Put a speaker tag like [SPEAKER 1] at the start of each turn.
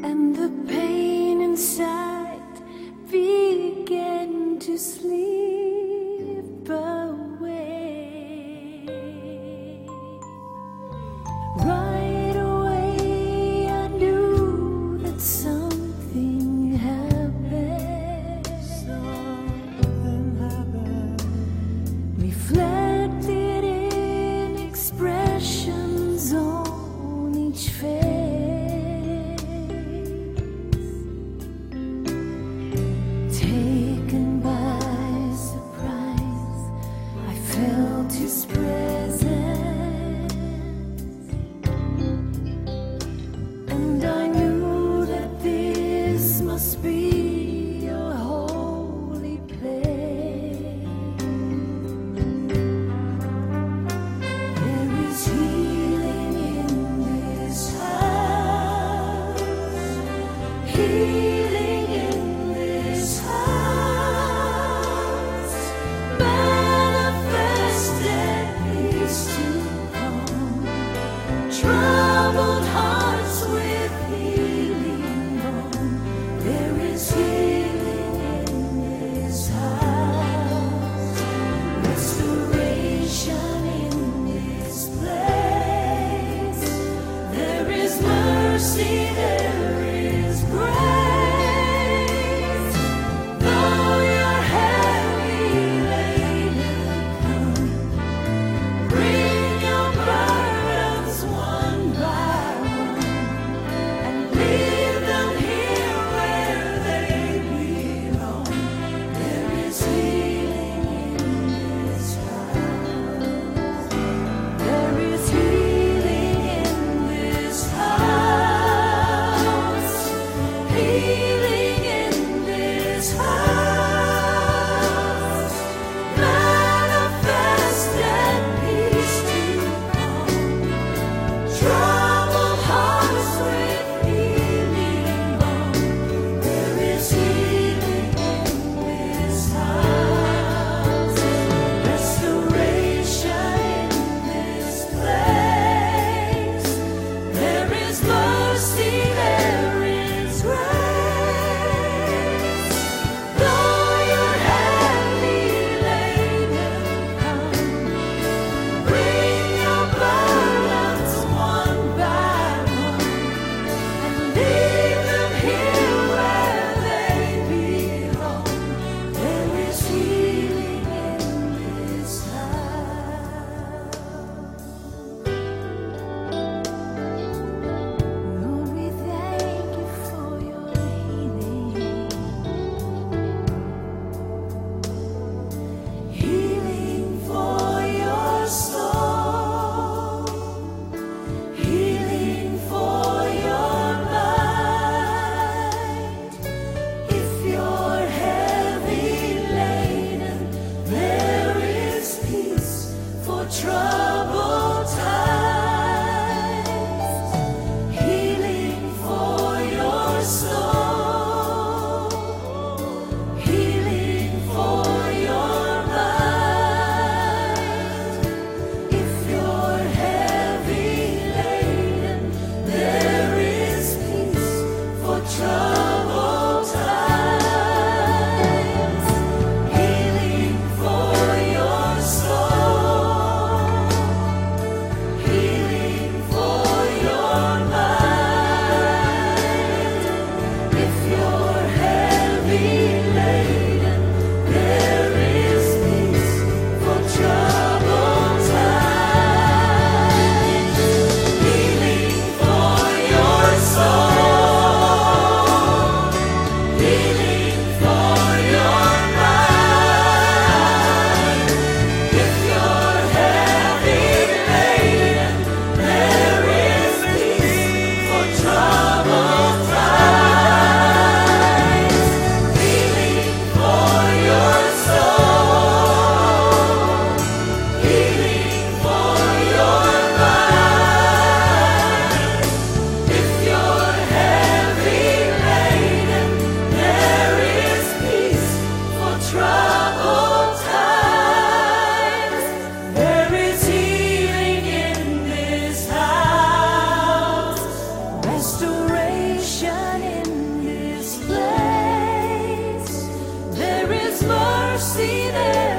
[SPEAKER 1] and the pain inside began to slip away. Right away I knew that something happened. Reflected in expressions on each face. Taken by surprise, I felt his presence, and I knew that this must be a holy place. There is healing in this house, healing in this house, manifested peace to come, troubled hearts with healing balm. There is healing in this house, restoration in this place. There is mercy, there is grace. Though you're heavy laden, come, bring your burdens one by one, and leave them here where they belong. There is healing in this house. There is healing in this house. salvation in this place. There is mercy there.